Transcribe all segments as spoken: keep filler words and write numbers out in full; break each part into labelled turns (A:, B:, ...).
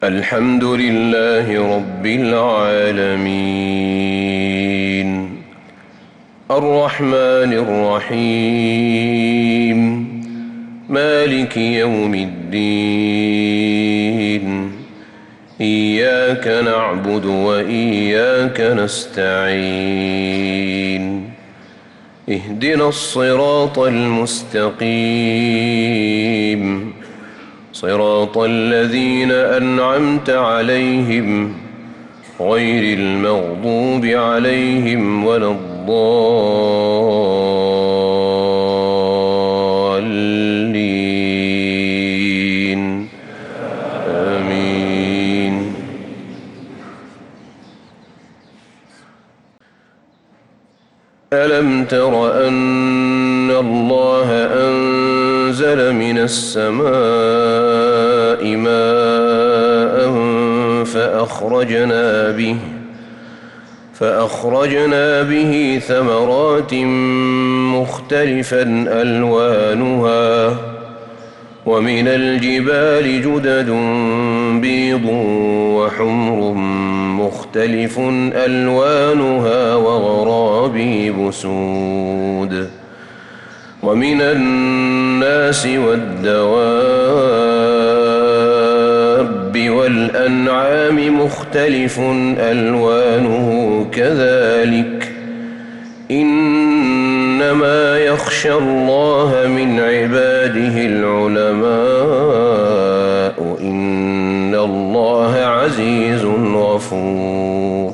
A: الحمد لله رب العالمين الرحمن الرحيم مالك يوم الدين إياك نعبد وإياك نستعين اهدنا الصراط المستقيم صراط الذين أنعمت عليهم غير المغضوب عليهم ولا الضالين آمين. ألم تر أن الله أنزل من السماء ماء فأخرجنا به فأخرجنا به ثمرات مختلفا ألوانها ومن الجبال جدد بيض وحمر مختلف ألوانها وغرابيب سود ومن الناس والدواب والأنعام مختلف ألوانه كذلك إنما يخشى الله من عباده العلماء إن الله عزيز غفور.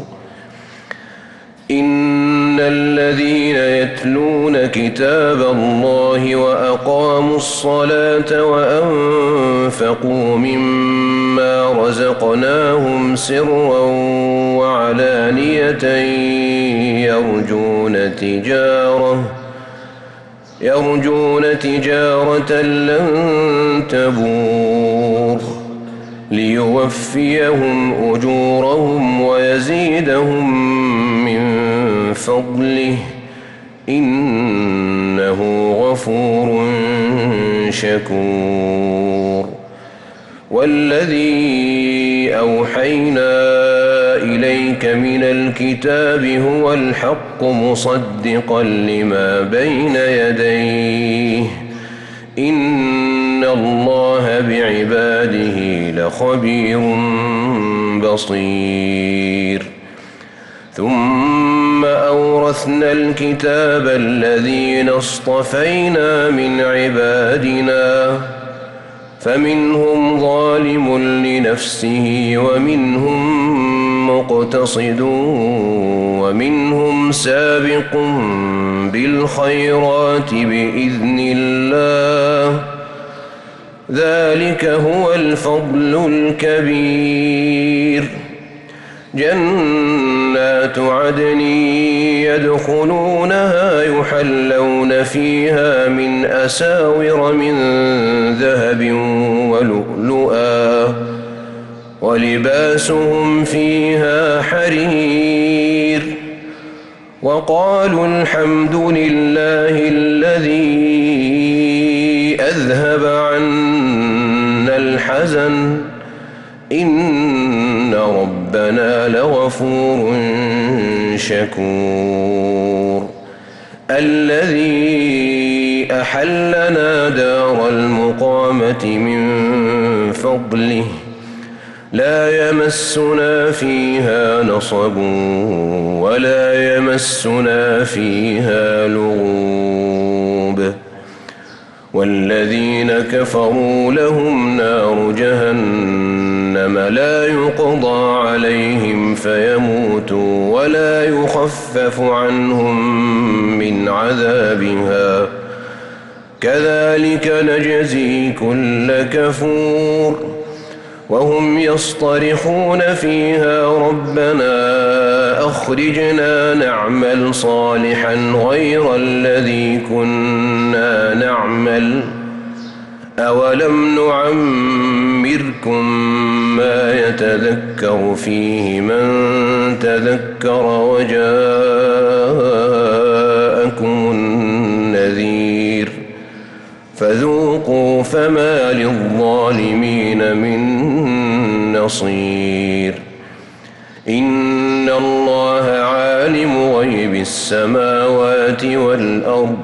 A: إن الذين يتلون كتاب الله وأقاموا الصلاة وأنفقوا مما رزقناهم سرا وعلانية يرجون تجارة يرجون تجارة لن تبور ليوفيهم أجورهم ويزيدهم من فضله إنه غفور شكور. والذي أوحينا إليك من الكتاب هو الحق مصدقا لما بين يديه إن الله بعباده لخبير بصير. ثم أورثنا الكتاب الذين اصطفينا من عبادنا فمنهم ظالم لنفسه ومنهم مقتصد ومنهم سابق بالخيرات بإذن الله ذلك هو الفضل الكبير. جنات عدن يدخلونها يحلون فيها من أساور من ذهب ولؤلؤا ولباسهم فيها حرير وقالوا الحمد لله الذي أذهب عنا الحزن إن ربنا لغفور شكور. الذي أحلنا دار المقامة من فضله لا يمسنا فيها نصب ولا يمسنا فيها لغوب. والذين كفروا لهم نار جهنم لا يقضى عليهم فيموتوا ولا يخفف عنهم من عذابها كذلك نجزي كل كفور. وهم يصطرخون فيها ربنا أخرجنا نعمل صالحا غير الذي كنا نعمل أولم نعمركم ما يتذكر فيه من تذكر وجاءكم النذير فذوقوا فما للظالمين من بصير إن الله عالم غيب السماوات والأرض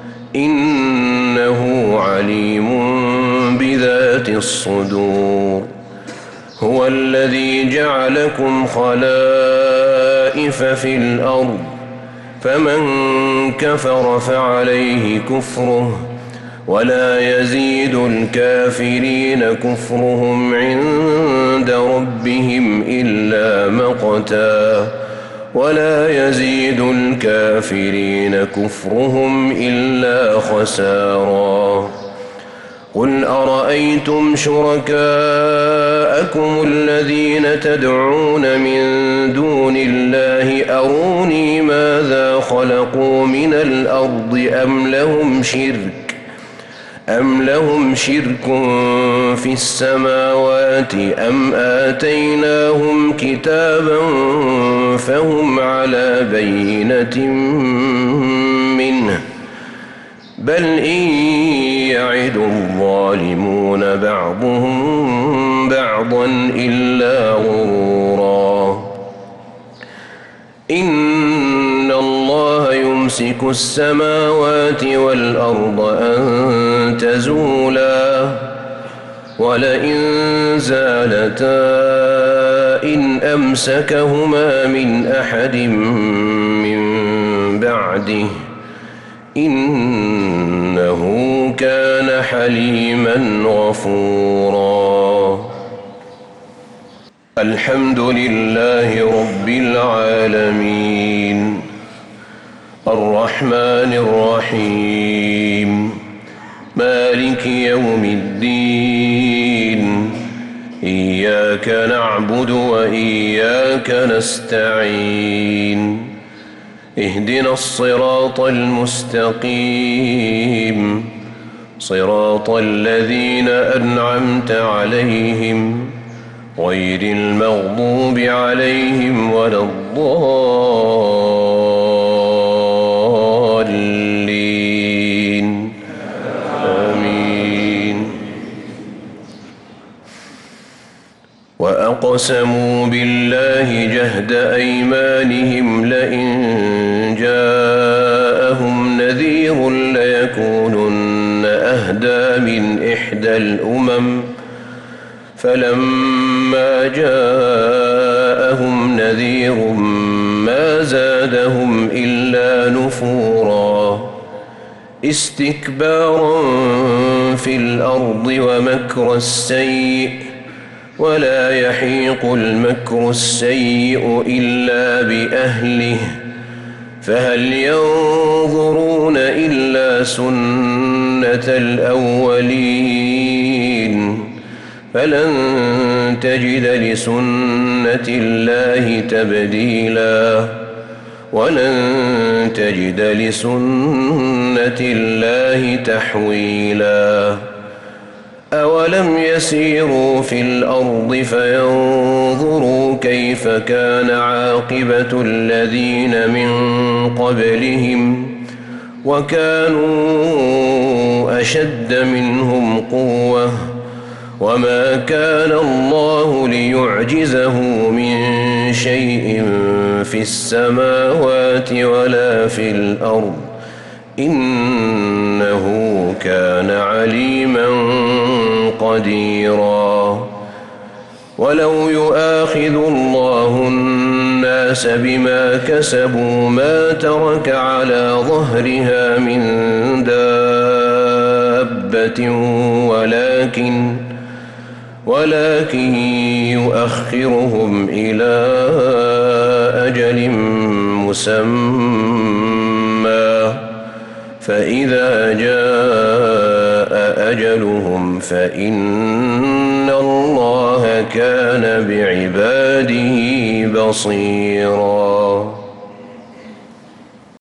A: إنه عليم بذات الصدور هو الذي جعلكم خلائف في الأرض فمن كفر فعليه كفره ولا يزيد الكافرين كفرهم عند ربهم إلا مقتا ولا يزيد الكافرين كفرهم إلا خسارا قل أرأيتم شركاءكم الذين تدعون من دون الله أروني ماذا خلقوا من الأرض أم لهم شرك أم لهم شرك في السماوات أم آتيناهم كتابا فهم على بينة منه بل إن يعد الظالمون بعضهم بعضا إلا غرورا إن الله يمسك السماوات والأرض أن تزولا ولئن زالتا إن أمسكهما من أحد من بعده إنه كان حليما غفورا الحمد لله رب العالمين الرحمن الرحيم مالك يوم الدين إياك نعبد وإياك نستعين اهدنا الصراط المستقيم صراط الذين أنعمت عليهم غير المغضوب عليهم ولا الضالين آمين وأقسموا بالله جهد أيمانهم لئن جاءهم نذير ليكونن أهدى من إحدى الأمم فلما جاءهم نذير ما زادهم إلا نفورا استكبارا في الأرض ومكر السيء ولا يحيق المكر السيء إلا بأهله فهل ينظرون إلا سنة الأولين فلن تجد لسنة الله تبديلا ولن تجد لسنة الله تحويلا أولم يسيروا في الأرض فينظروا كيف كان عاقبة الذين من قبلهم وكانوا أشد منهم قوة وما كان الله ليعجزه من شيء في السماوات ولا في الأرض إنه كان عليما قديرا ولو يؤاخذ الله الناس بما كسبوا ما ترك على ظهرها من دابة ولكن ولكن يؤخرهم إلى أجل مسمى فإذا جاء أجلهم فإن الله كان بعباده بصيراً